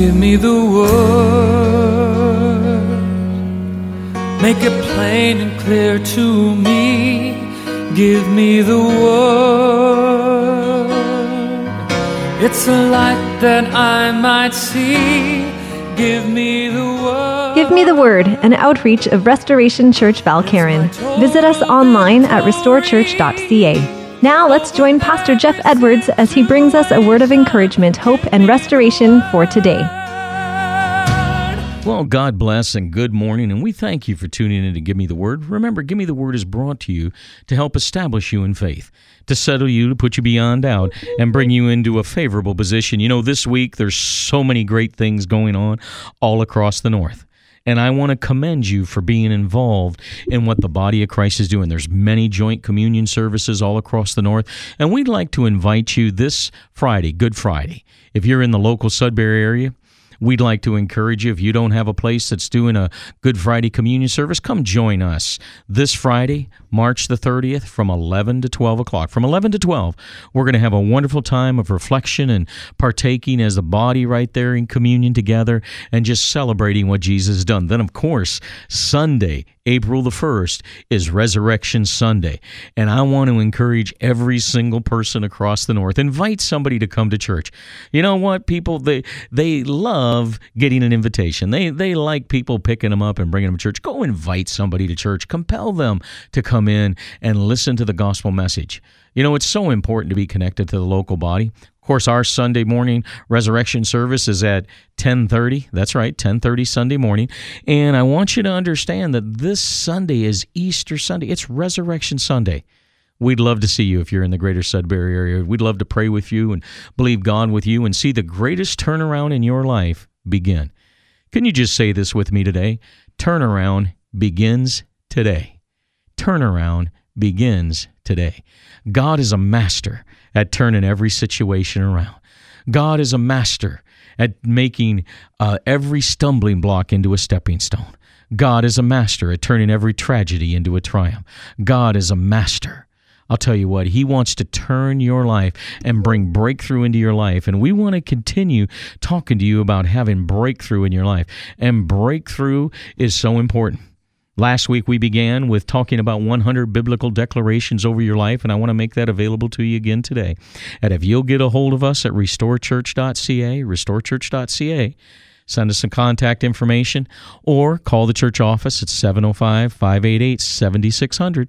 Give me the word, make it plain and clear to me. Give me the word, it's a light that I might see. Give me the word. Give Me the Word, an outreach of Restoration Church Valcarran. Visit us online at restorechurch.ca. Now let's join Pastor Jeff Edwards as he brings us a word of encouragement, hope, and restoration for today. Well, God bless and good morning, and we thank you for tuning in to Give Me the Word. Remember, Give Me the Word is brought to you to help establish you in faith, to settle you, to put you beyond doubt, and bring you into a favorable position. You know, this week there's so many great things going on all across the North. And I want to commend you for being involved in what the body of Christ is doing. There's many joint communion services all across the North. And we'd like to invite you this Friday, Good Friday. If you're in the local Sudbury area, we'd like to encourage you, if you don't have a place that's doing a Good Friday communion service, come join us this Friday, March the 30th, from 11 to 12 o'clock. From 11 to 12, we're going to have a wonderful time of reflection and partaking as a body right there in communion together and just celebrating what Jesus has done. Then, of course, Sunday, April the 1st, is Resurrection Sunday. And I want to encourage every single person across the North, invite somebody to come to church. You know what, people, they love getting an invitation. They like people picking them up and bringing them to church. Go invite somebody to church. Compel them to come in and listen to the gospel message. You know, it's so important to be connected to the local body. Of course, our Sunday morning resurrection service is at 10:30. That's right, 10:30 Sunday morning. And I want you to understand that this Sunday is Easter Sunday. It's Resurrection Sunday. We'd love to see you if you're in the greater Sudbury area. We'd love to pray with you and believe God with you and see the greatest turnaround in your life begin. Can you just say this with me today? Turnaround begins today. Turnaround begins today. God is a master at turning every situation around. God is a master at making every stumbling block into a stepping stone. God is a master at turning every tragedy into a triumph. God is a master. I'll tell you what, He wants to turn your life and bring breakthrough into your life. And we want to continue talking to you about having breakthrough in your life. And breakthrough is so important. Last week we began with talking about 100 biblical declarations over your life, and I want to make that available to you again today. And if you'll get a hold of us at restorechurch.ca, send us some contact information, or call the church office at 705-588-7600,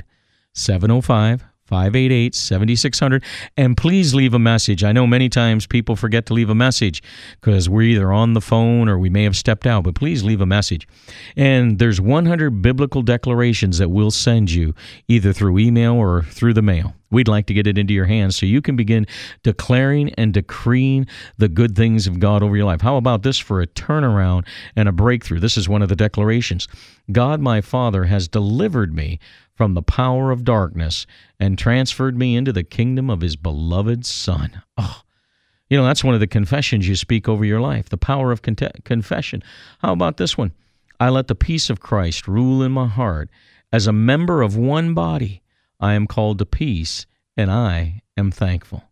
705-588-7600, and please leave a message. I know many times people forget to leave a message because we're either on the phone or we may have stepped out, but please leave a message. And there's 100 biblical declarations that we'll send you either through email or through the mail. We'd like to get it into your hands so you can begin declaring and decreeing the good things of God over your life. How about this for a turnaround and a breakthrough? This is one of the declarations. God, my Father, has delivered me from the power of darkness and transferred me into the kingdom of His beloved Son. Oh, you know, that's one of the confessions you speak over your life, the power of confession. How about this one? I let the peace of Christ rule in my heart. As a member of one body, I am called to peace, and I am thankful.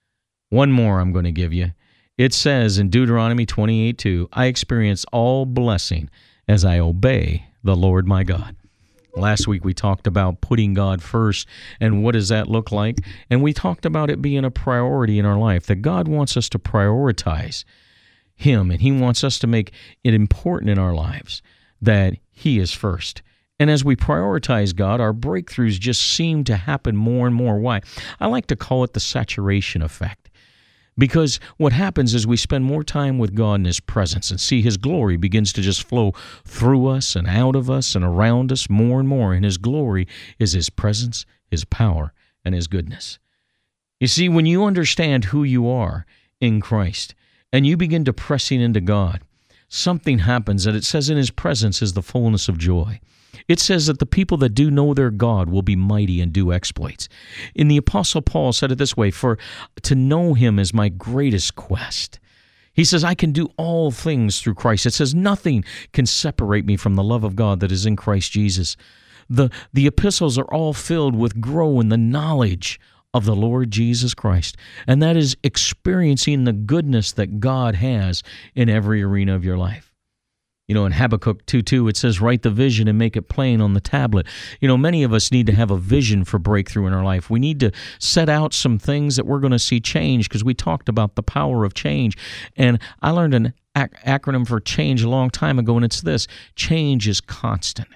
One more I'm going to give you. It says in Deuteronomy 28:2, I experience all blessing as I obey the Lord my God. Last week we talked about putting God first and what does that look like? And we talked about it being a priority in our life, that God wants us to prioritize Him, and He wants us to make it important in our lives that He is first. And as we prioritize God, our breakthroughs just seem to happen more and more. Why? I like to call it the saturation effect. Because what happens is we spend more time with God in His presence and see His glory begins to just flow through us and out of us and around us more and more. And His glory is His presence, His power, and His goodness. You see, when you understand who you are in Christ and you begin to pressing into God, something happens, and it says in His presence is the fullness of joy. It says that the people that do know their God will be mighty and do exploits. And the Apostle Paul said it this way, for to know Him is my greatest quest. He says, I can do all things through Christ. It says, nothing can separate me from the love of God that is in Christ Jesus. The epistles are all filled with grow in the knowledge of the Lord Jesus Christ, and that is experiencing the goodness that God has in every arena of your life. In Habakkuk 2:2, it says, write the vision and make it plain on the tablet. Many of us need to have a vision for breakthrough in our life. We need to set out some things that we're going to see change, because we talked about the power of change. And I learned an acronym for change a long time ago, and it's this: change is constant.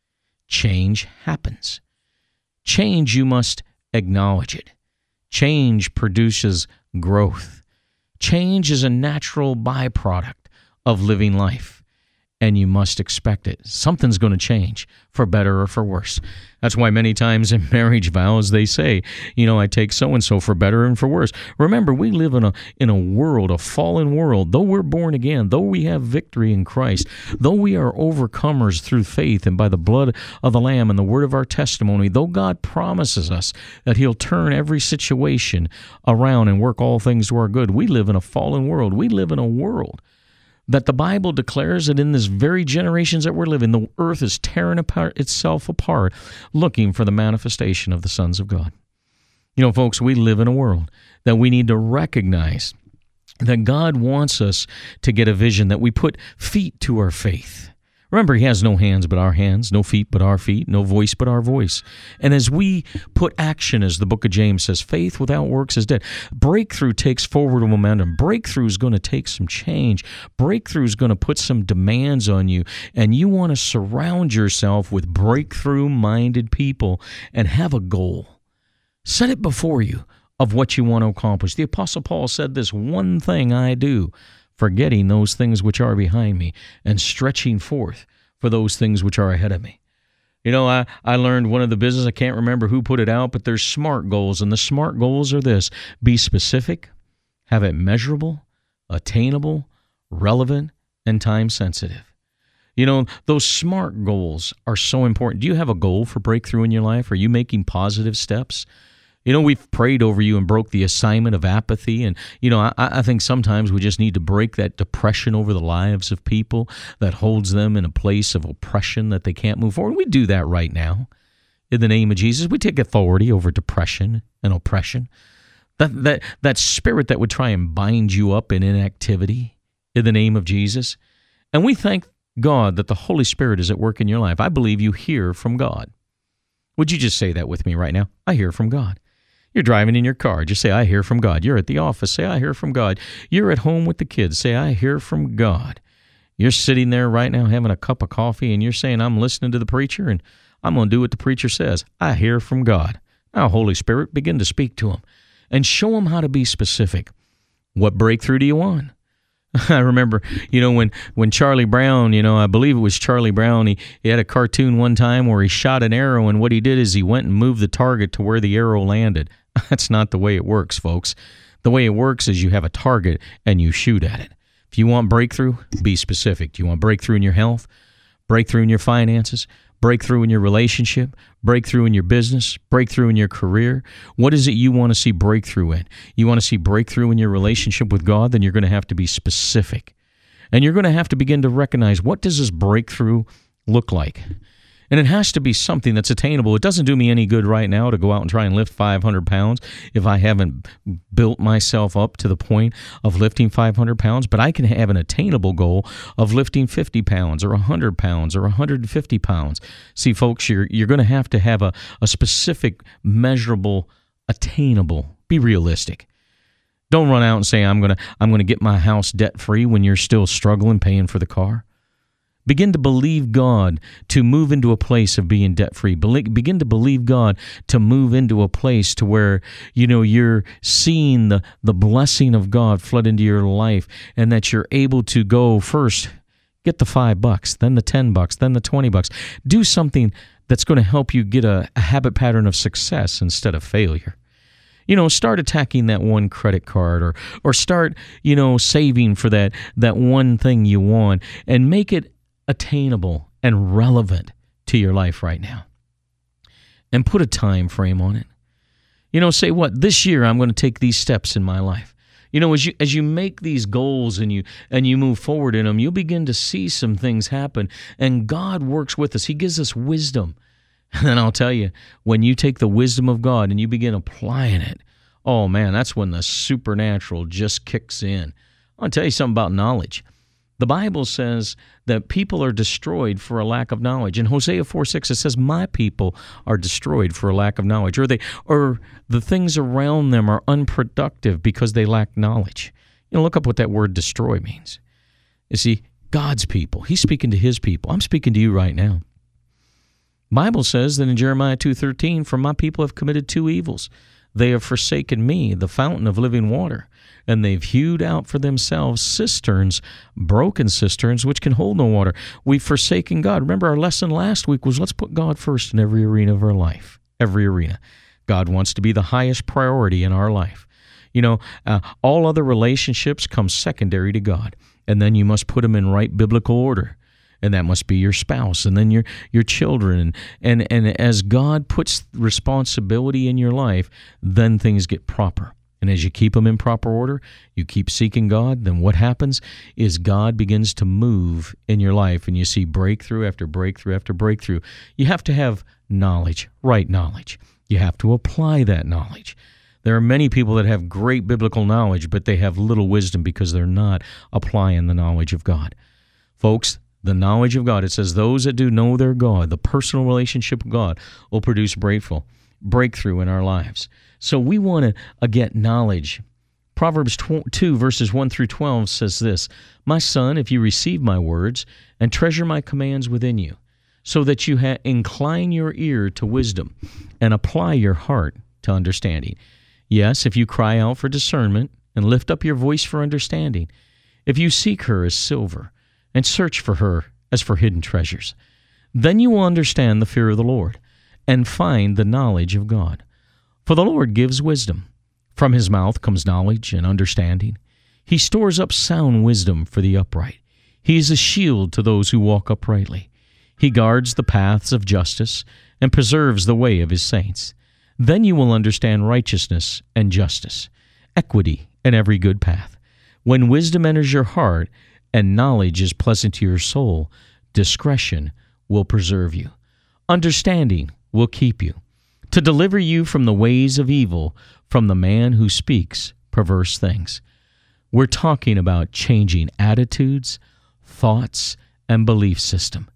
Change happens. Change, you must acknowledge it. Change produces growth. Change is a natural byproduct of living life, and you must expect it. Something's going to change, for better or for worse. That's why many times in marriage vows they say, I take so-and-so for better and for worse. Remember, we live in a world, a fallen world. Though we're born again, though we have victory in Christ, though we are overcomers through faith and by the blood of the Lamb and the word of our testimony, though God promises us that He'll turn every situation around and work all things to our good, we live in a fallen world. We live in a world that the Bible declares that in this very generations that we're living, the earth is tearing itself apart, looking for the manifestation of the sons of God. Folks, we live in a world that we need to recognize that God wants us to get a vision, that we put feet to our faith. Remember, He has no hands but our hands, no feet but our feet, no voice but our voice. And as we put action, as the book of James says, faith without works is dead. Breakthrough takes forward momentum. Breakthrough is going to take some change. Breakthrough is going to put some demands on you. And you want to surround yourself with breakthrough-minded people and have a goal. Set it before you of what you want to accomplish. The Apostle Paul said this: one thing I do, forgetting those things which are behind me and stretching forth for those things which are ahead of me. I learned one of the business, I can't remember who put it out, but there's SMART goals, and the SMART goals are this: be specific, have it measurable, attainable, relevant, and time sensitive. Those SMART goals are so important. Do you have a goal for breakthrough in your life? Are you making positive steps? We've prayed over you and broke the assignment of apathy. And, I think sometimes we just need to break that depression over the lives of people that holds them in a place of oppression that they can't move forward. We do that right now. In the name of Jesus, we take authority over depression and oppression. That spirit that would try and bind you up in inactivity, in the name of Jesus. And we thank God that the Holy Spirit is at work in your life. I believe you hear from God. Would you just say that with me right now? I hear from God. You're driving in your car. Just say, I hear from God. You're at the office. Say, I hear from God. You're at home with the kids. Say, I hear from God. You're sitting there right now having a cup of coffee, and you're saying, I'm listening to the preacher, and I'm going to do what the preacher says. I hear from God. Now, Holy Spirit, begin to speak to him and show him how to be specific. What breakthrough do you want? I remember, when Charlie Brown, I believe it was Charlie Brown, he had a cartoon one time where he shot an arrow, and what he did is he went and moved the target to where the arrow landed. That's not the way it works, folks. The way it works is you have a target and you shoot at it. If you want breakthrough, be specific. Do you want breakthrough in your health? Breakthrough in your finances? Breakthrough in your relationship? Breakthrough in your business? Breakthrough in your career? What is it you want to see breakthrough in? You want to see breakthrough in your relationship with God? Then you're going to have to be specific. And you're going to have to begin to recognize, what does this breakthrough look like? And it has to be something that's attainable. It doesn't do me any good right now to go out and try and lift 500 pounds if I haven't built myself up to the point of lifting 500 pounds. But I can have an attainable goal of lifting 50 pounds or 100 pounds or 150 pounds. See, folks, you're going to have a specific, measurable, attainable. Be realistic. Don't run out and say, I'm going to get my house debt-free when you're still struggling paying for the car. Begin to believe God to move into a place of being debt-free. Begin to believe God to move into a place to where, you're seeing the blessing of God flood into your life, and that you're able to go first, get the $5, then the $10, then the $20. Do something that's going to help you get a habit pattern of success instead of failure. Start attacking that one credit card or start, saving for that one thing you want, and make it attainable and relevant to your life right now. And put a time frame on it. Say, this year I'm going to take these steps in my life. As you make these goals and you move forward in them, you'll begin to see some things happen. And God works with us. He gives us wisdom. And I'll tell you, when you take the wisdom of God and you begin applying it, oh man, that's when the supernatural just kicks in. I'll tell you something about knowledge. The Bible says that people are destroyed for a lack of knowledge. In Hosea 4:6, it says, my people are destroyed for a lack of knowledge. Or the things around them are unproductive because they lack knowledge. Look up what that word destroy means. You see, God's people, he's speaking to his people. I'm speaking to you right now. Bible says that in Jeremiah 2:13, for my people have committed two evils. They have forsaken me, the fountain of living water, and they've hewed out for themselves cisterns, broken cisterns, which can hold no water. We've forsaken God. Remember, our lesson last week was let's put God first in every arena of our life, every arena. God wants to be the highest priority in our life. All other relationships come secondary to God, and then you must put them in right biblical order. And that must be your spouse, and then your children. And as God puts responsibility in your life, then things get proper. And as you keep them in proper order, you keep seeking God, then what happens is God begins to move in your life, and you see breakthrough after breakthrough after breakthrough. You have to have knowledge, right knowledge. You have to apply that knowledge. There are many people that have great biblical knowledge, but they have little wisdom because they're not applying the knowledge of God. Folks, the knowledge of God, it says those that do know their God, the personal relationship with God, will produce breakthrough in our lives. So we want to get knowledge. Proverbs 2, verses 1 through 12 says this, my son, if you receive my words and treasure my commands within you, so that you incline your ear to wisdom and apply your heart to understanding. Yes, if you cry out for discernment and lift up your voice for understanding, if you seek her as silver and search for her as for hidden treasures, then you will understand the fear of the Lord and find the knowledge of God. For the Lord gives wisdom. From his mouth comes knowledge and understanding. He stores up sound wisdom for the upright. He is a shield to those who walk uprightly. He guards the paths of justice and preserves the way of his saints. Then you will understand righteousness and justice, equity and every good path. When wisdom enters your heart and knowledge is pleasant to your soul, discretion will preserve you. Understanding will keep you, to deliver you from the ways of evil, from the man who speaks perverse things. We're talking about changing attitudes, thoughts, and belief system.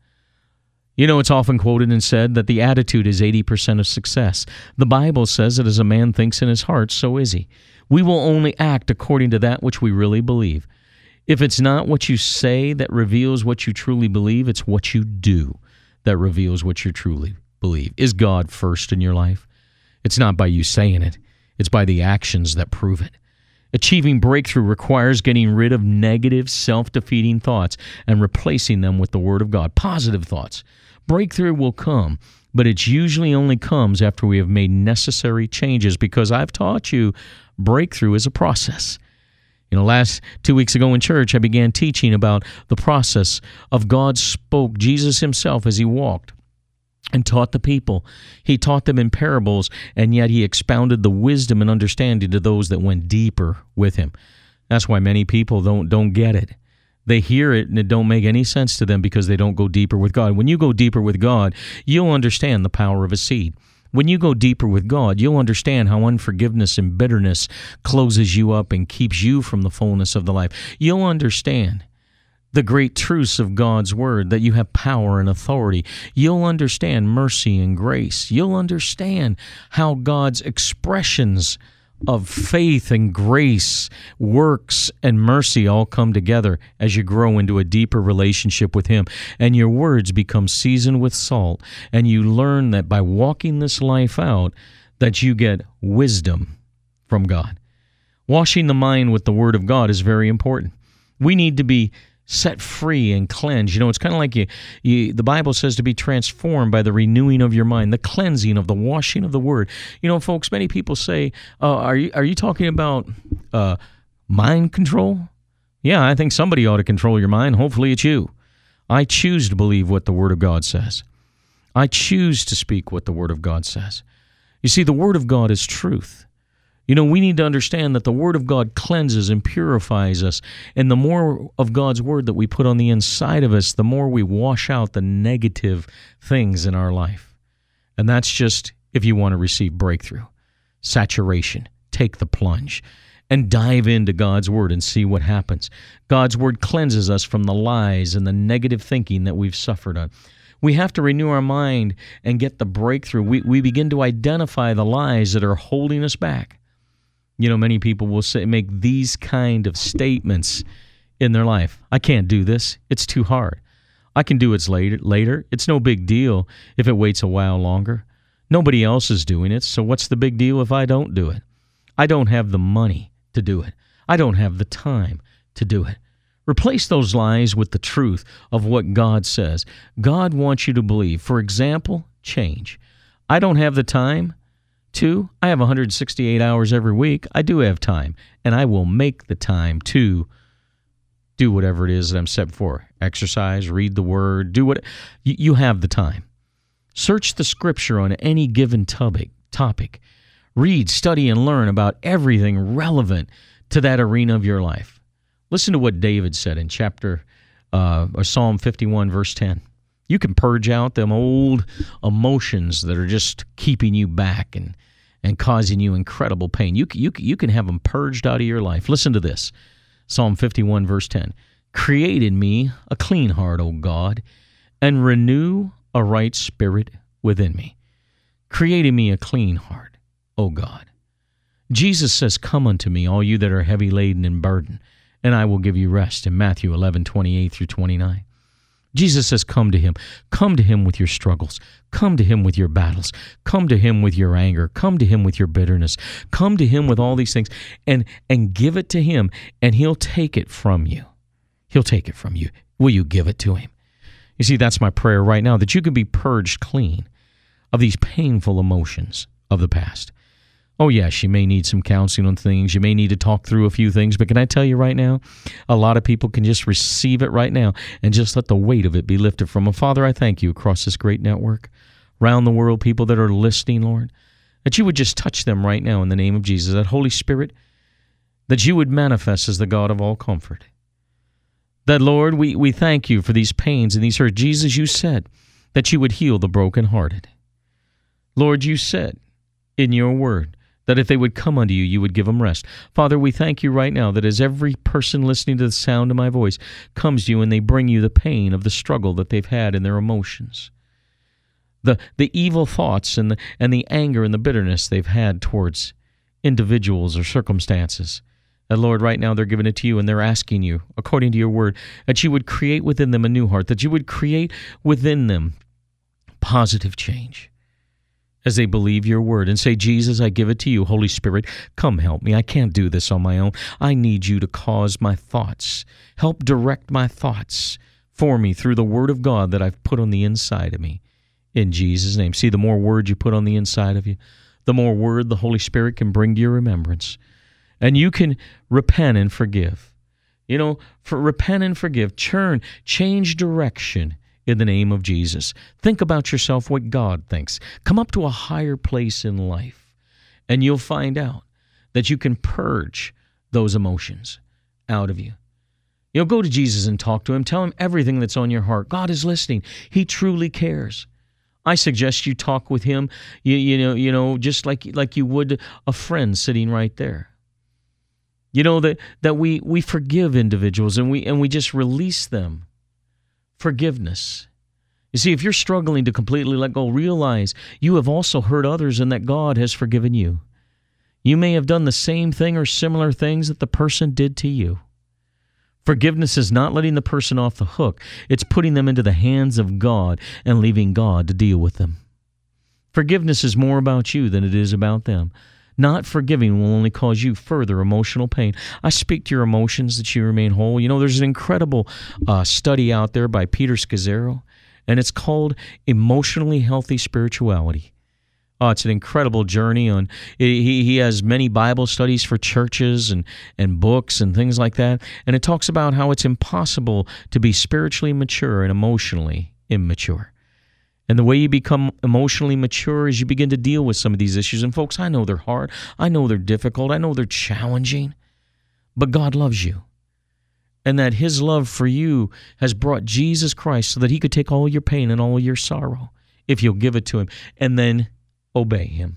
It's often quoted and said that the attitude is 80% of success. The Bible says that as a man thinks in his heart, so is he. We will only act according to that which we really believe. If it's not what you say that reveals what you truly believe, it's what you do that reveals what you truly believe. Is God first in your life? It's not by you saying it. It's by the actions that prove it. Achieving breakthrough requires getting rid of negative, self-defeating thoughts and replacing them with the Word of God, positive thoughts. Breakthrough will come, but it usually only comes after we have made necessary changes, because I've taught you breakthrough is a process. Last 2 weeks ago in church, I began teaching about the process of God spoke Jesus himself as he walked and taught the people. He taught them in parables, and yet he expounded the wisdom and understanding to those that went deeper with him. That's why many people don't get it. They hear it and it don't make any sense to them because they don't go deeper with God. When you go deeper with God, you'll understand the power of a seed. When you go deeper with God, you'll understand how unforgiveness and bitterness closes you up and keeps you from the fullness of the life. You'll understand the great truths of God's Word, that you have power and authority. You'll understand mercy and grace. You'll understand how God's expressions of faith and grace, works and mercy all come together as you grow into a deeper relationship with him. And your words become seasoned with salt, and you learn that by walking this life out, that you get wisdom from God. Washing the mind with the Word of God is very important. We need to be set free and cleansed. It's kind of like the Bible says to be transformed by the renewing of your mind, the cleansing of the washing of the Word. Folks, many people say, are you talking about mind control? Yeah, I think somebody ought to control your mind. Hopefully it's you. I choose to believe what the Word of God says. I choose to speak what the Word of God says. You see, the Word of God is truth. We need to understand that the Word of God cleanses and purifies us. And the more of God's Word that we put on the inside of us, the more we wash out the negative things in our life. And that's just if you want to receive breakthrough, saturation. Take the plunge and dive into God's Word and see what happens. God's Word cleanses us from the lies and the negative thinking that we've suffered on. We have to renew our mind and get the breakthrough. We begin to identify the lies that are holding us back. Many people will make these kind of statements in their life. I can't do this. It's too hard. I can do it later. It's no big deal if it waits a while longer. Nobody else is doing it, so what's the big deal if I don't do it? I don't have the money to do it. I don't have the time to do it. Replace those lies with the truth of what God says. God wants you to believe. For example, change. I don't have the time to. I have 168 hours every week. I do have time, and I will make the time to do whatever it is that I'm set for. Exercise, read the Word, do what you have the time. Search the Scripture on any given topic. Read, study, and learn about everything relevant to that arena of your life. Listen to what David said in Psalm 51, verse 10. You can purge out them old emotions that are just keeping you back and causing you incredible pain. You can have them purged out of your life. Listen to this. Psalm 51, verse 10. Create in me a clean heart, O God, and renew a right spirit within me. Create in me a clean heart, O God. Jesus says, come unto me, all you that are heavy laden and burdened, and I will give you rest, in Matthew 11, 28 through 29. Jesus says, come to Him. Come to Him with your struggles. Come to Him with your battles. Come to Him with your anger. Come to Him with your bitterness. Come to Him with all these things and give it to Him, and He'll take it from you. He'll take it from you. Will you give it to Him? You see, that's my prayer right now, that you can be purged clean of these painful emotions of the past. Oh, yes, you may need some counseling on things. You may need to talk through a few things. But can I tell you right now, a lot of people can just receive it right now and just let the weight of it be lifted from them. Father, I thank you across this great network, around the world, people that are listening, Lord, that you would just touch them right now in the name of Jesus, that Holy Spirit, that you would manifest as the God of all comfort. That, Lord, we thank you for these pains and these hurts. Jesus, you said that you would heal the brokenhearted. Lord, you said in your word that if they would come unto you, you would give them rest. Father, we thank you right now that as every person listening to the sound of my voice comes to you and they bring you the pain of the struggle that they've had in their emotions, the evil thoughts and the anger and the bitterness they've had towards individuals or circumstances, and Lord, right now they're giving it to you and they're asking you, according to your word, that you would create within them a new heart, that you would create within them positive change as they believe your word and say, Jesus, I give it to you. Holy Spirit, come help me. I can't do this on my own. I need you to cause my thoughts. Help direct my thoughts for me through the word of God that I've put on the inside of me. In Jesus' name. See, the more word you put on the inside of you, the more word the Holy Spirit can bring to your remembrance. And you can repent and forgive. Repent and forgive. Change direction in the name of Jesus. Think about yourself, what God thinks. Come up to a higher place in life, and you'll find out that you can purge those emotions out of you. Go to Jesus and talk to Him. Tell Him everything that's on your heart. God is listening. He truly cares. I suggest you talk with Him, just like you would a friend sitting right there. That we forgive individuals and we just release them. Forgiveness. You see, if you're struggling to completely let go, realize you have also hurt others and that God has forgiven you. You may have done the same thing or similar things that the person did to you. Forgiveness is not letting the person off the hook. It's putting them into the hands of God and leaving God to deal with them. Forgiveness is more about you than it is about them. Not forgiving will only cause you further emotional pain. I speak to your emotions that you remain whole. There's an incredible study out there by Peter Scazzero, and it's called Emotionally Healthy Spirituality. It's an incredible journey. He has many Bible studies for churches and books and things like that, and it talks about how it's impossible to be spiritually mature and emotionally immature. And the way you become emotionally mature is you begin to deal with some of these issues. And folks, I know they're hard. I know they're difficult. I know they're challenging. But God loves you. And that His love for you has brought Jesus Christ so that He could take all your pain and all your sorrow if you'll give it to him, and then obey him.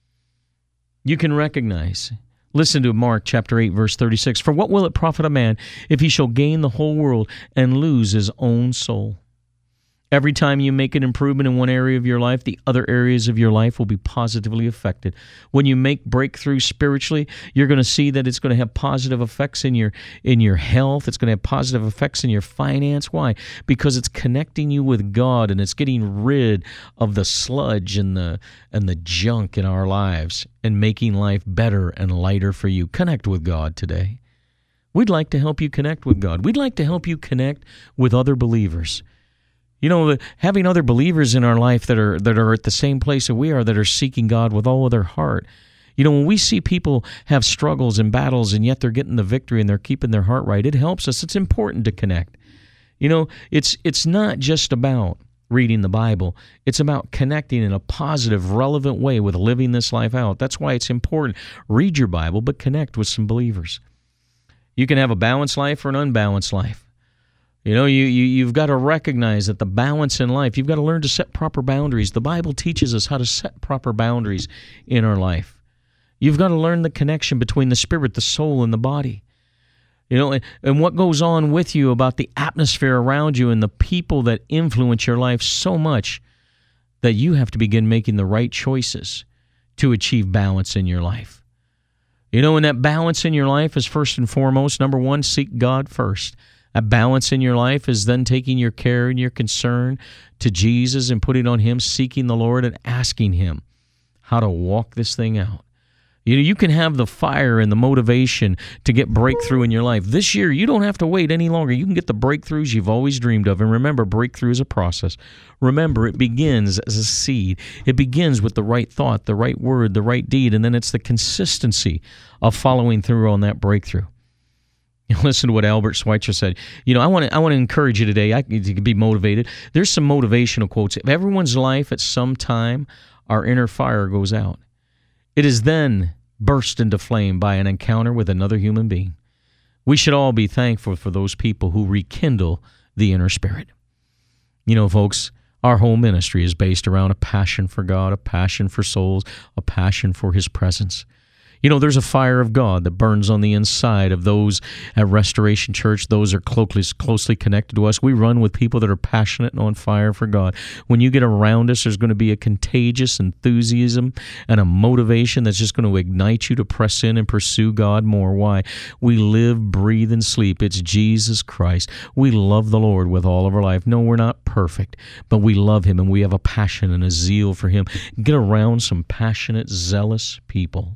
You can recognize. Listen to Mark chapter 8, verse 36. For what will it profit a man if he shall gain the whole world and lose his own soul? Every time you make an improvement in one area of your life, the other areas of your life will be positively affected. When you make breakthroughs spiritually, you're going to see that it's going to have positive effects in your health. It's going to have positive effects in your finance. Why? Because it's connecting you with God, and it's getting rid of the sludge and the junk in our lives and making life better and lighter for you. Connect with God today. We'd like to help you connect with God. We'd like to help you connect with other believers. You know, having other believers in our life that are at the same place that we are, that are seeking God with all of their heart. You know, when we see people have struggles and battles, and yet they're getting the victory and they're keeping their heart right, it helps us. It's important to connect. You know, it's not just about reading the Bible. It's about connecting in a positive, relevant way with living this life out. That's why it's important. Read your Bible, but connect with some believers. You can have a balanced life or an unbalanced life. You know, you've got to recognize that the balance in life, you've got to learn to set proper boundaries. The Bible teaches us how to set proper boundaries in our life. You've got to learn the connection between the spirit, the soul, and the body. You know, and what goes on with you about the atmosphere around you and the people that influence your life so much that you have to begin making the right choices to achieve balance in your life. You know, and that balance in your life is first and foremost, number one, seek God first. A balance in your life is then taking your care and your concern to Jesus and putting on Him, seeking the Lord and asking Him how to walk this thing out. You can have the fire and the motivation to get breakthrough in your life. This year, you don't have to wait any longer. You can get the breakthroughs you've always dreamed of. And remember, breakthrough is a process. Remember, it begins as a seed. It begins with the right thought, the right word, the right deed, and then it's the consistency of following through on that breakthrough. Listen to what Albert Schweitzer said. You know, I want to encourage you today. You can be motivated. There's some motivational quotes. If everyone's life at some time, our inner fire goes out. It is then burst into flame by an encounter with another human being. We should all be thankful for those people who rekindle the inner spirit. You know, folks, our whole ministry is based around a passion for God, a passion for souls, a passion for His presence. You know, there's a fire of God that burns on the inside of those at Restoration Church. Those are closely connected to us. We run with people that are passionate and on fire for God. When you get around us, there's going to be a contagious enthusiasm and a motivation that's just going to ignite you to press in and pursue God more. Why? We live, breathe, and sleep. It's Jesus Christ. We love the Lord with all of our life. No, we're not perfect, but we love Him and we have a passion and a zeal for Him. Get around some passionate, zealous people.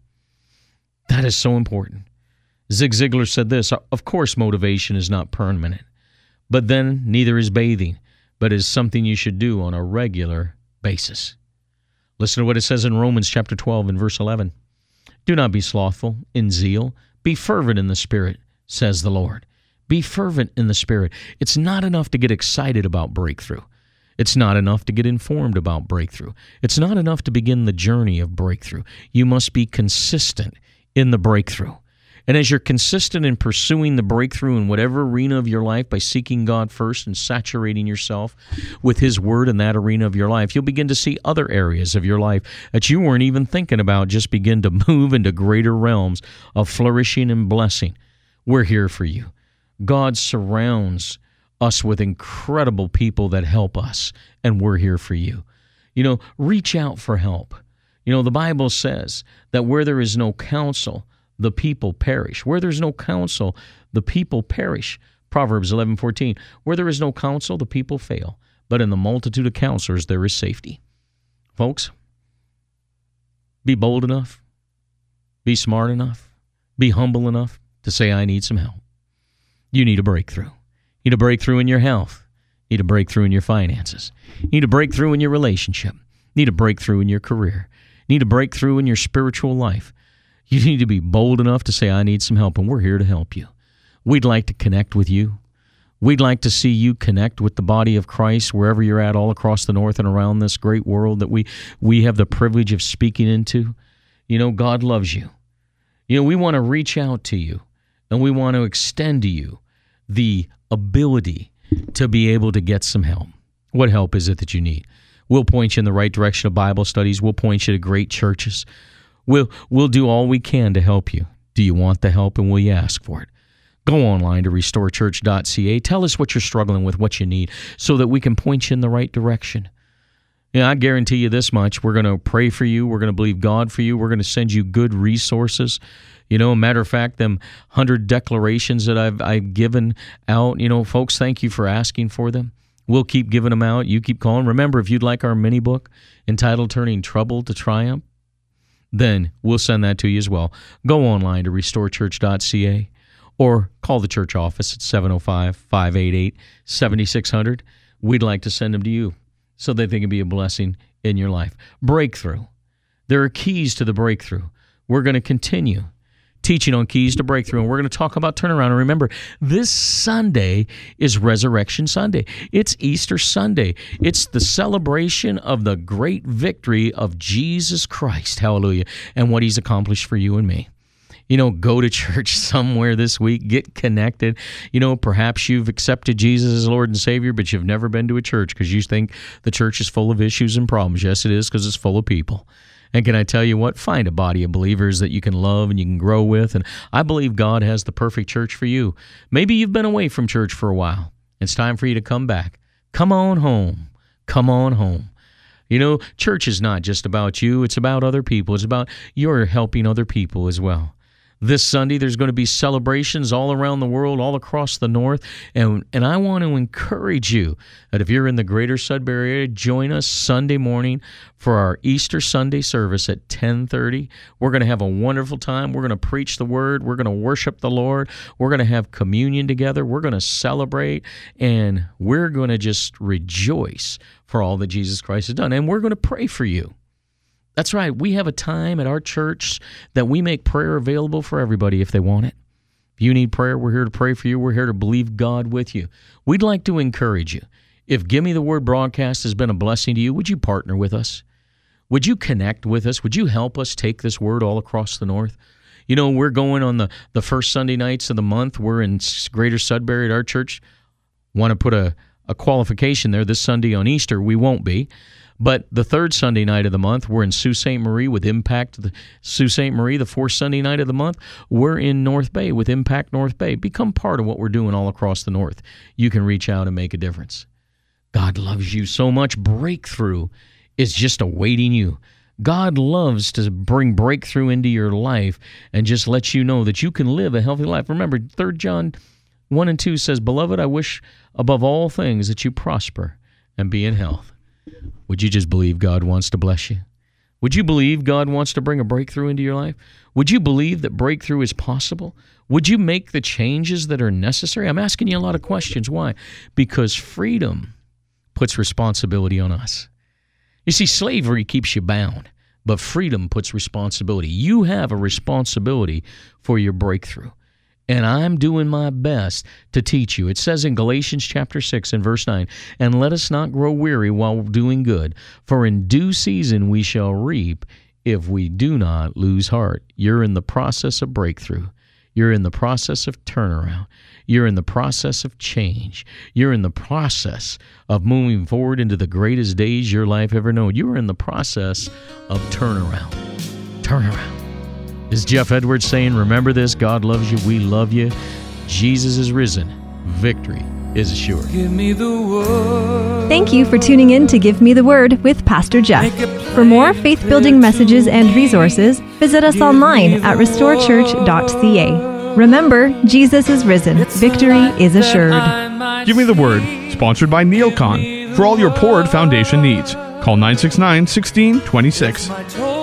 That is so important. Zig Ziglar said this, of course motivation is not permanent, but then neither is bathing, but is something you should do on a regular basis. Listen to what it says in Romans chapter 12 and verse 11. Do not be slothful in zeal, be fervent in the Spirit, says the Lord. Be fervent in the Spirit. It's not enough to get excited about breakthrough. It's not enough to get informed about breakthrough. It's not enough to begin the journey of breakthrough. You must be consistent in the breakthrough. And as you're consistent in pursuing the breakthrough in whatever arena of your life by seeking God first and saturating yourself with His Word in that arena of your life, you'll begin to see other areas of your life that you weren't even thinking about just begin to move into greater realms of flourishing and blessing. We're here for you. God surrounds us with incredible people that help us, and we're here for you. You know, reach out for help. You know, the Bible says that where there is no counsel, the people perish. Where there's no counsel, the people perish. Proverbs 11:14. Where there is no counsel, the people fail. But in the multitude of counselors, there is safety. Folks, be bold enough, be smart enough, be humble enough to say, I need some help. You need a breakthrough. You need a breakthrough in your health. You need a breakthrough in your finances. You need a breakthrough in your relationship. You need a breakthrough in your career. You need a breakthrough in your spiritual life. You need to be bold enough to say, I need some help, and we're here to help you. We'd like to connect with you. We'd like to see you connect with the body of Christ wherever you're at all across the north and around this great world that we have the privilege of speaking into. You know, God loves you. You know, we want to reach out to you, and we want to extend to you the ability to be able to get some help. What help is it that you need? We'll point you in the right direction of Bible studies. We'll point you to great churches. We'll do all we can to help you. Do you want the help, and will you ask for it? Go online to restorechurch.ca. Tell us what you're struggling with, what you need, so that we can point you in the right direction. I guarantee you this much. We're going to pray for you. We're going to believe God for you. We're going to send you good resources. Matter of fact, them 100 declarations that I've given out, folks, thank you for asking for them. We'll keep giving them out. You keep calling. Remember, if you'd like our mini book entitled Turning Trouble to Triumph, then we'll send that to you as well. Go online to restorechurch.ca or call the church office at 705-588-7600. We'd like to send them to you so that they can be a blessing in your life. Breakthrough. There are keys to the breakthrough. We're going to continue teaching on keys to breakthrough, and we're going to talk about turnaround. And remember, this Sunday is Resurrection Sunday. It's Easter Sunday. It's the celebration of the great victory of Jesus Christ, hallelujah, and what He's accomplished for you and me. Go to church somewhere this week. Get connected. Perhaps you've accepted Jesus as Lord and Savior, but you've never been to a church because you think the church is full of issues and problems. Yes, it is, because it's full of people. And can I tell you what? Find a body of believers that you can love and you can grow with. And I believe God has the perfect church for you. Maybe you've been away from church for a while. It's time for you to come back. Come on home. Come on home. Church is not just about you. It's about other people. It's about you're helping other people as well. This Sunday, there's going to be celebrations all around the world, all across the north, and I want to encourage you that if you're in the greater Sudbury area, join us Sunday morning for our Easter Sunday service at 10:30. We're going to have a wonderful time. We're going to preach the Word. We're going to worship the Lord. We're going to have communion together. We're going to celebrate, and we're going to just rejoice for all that Jesus Christ has done, and we're going to pray for you. That's right. We have a time at our church that we make prayer available for everybody if they want it. If you need prayer, we're here to pray for you. We're here to believe God with you. We'd like to encourage you. If Give Me the Word broadcast has been a blessing to you, would you partner with us? Would you connect with us? Would you help us take this word all across the north? We're going on the first Sunday nights of the month. We're in Greater Sudbury at our church. Want to put a qualification there. This Sunday on Easter, we won't be. But the third Sunday night of the month, we're in Sault Ste. Marie with Impact Sault Ste. Marie. The fourth Sunday night of the month, we're in North Bay with Impact North Bay. Become part of what we're doing all across the north. You can reach out and make a difference. God loves you so much. Breakthrough is just awaiting you. God loves to bring breakthrough into your life and just let you know that you can live a healthy life. Remember, 3 John 1 and 2 says, "Beloved, I wish above all things that you prosper and be in health." Would you just believe God wants to bless you? Would you believe God wants to bring a breakthrough into your life? Would you believe that breakthrough is possible? Would you make the changes that are necessary? I'm asking you a lot of questions. Why? Because freedom puts responsibility on us. You see, slavery keeps you bound, but freedom puts responsibility. You have a responsibility for your breakthrough. And I'm doing my best to teach you. It says in Galatians chapter 6 and verse 9, "And let us not grow weary while doing good, for in due season we shall reap if we do not lose heart." You're in the process of breakthrough. You're in the process of turnaround. You're in the process of change. You're in the process of moving forward into the greatest days your life ever known. You are in the process of turnaround. Turnaround. This is Jeff Edwards saying, remember this, God loves you, we love you, Jesus is risen, victory is assured. Give me the word. Thank you for tuning in to Give Me the Word with Pastor Jeff. For more faith-building messages and resources, visit us online at restorechurch.ca. Remember, Jesus is risen, victory is assured. Give Me the Word, sponsored by Neil Kahn. For all your Poured Foundation needs, call 969-1626.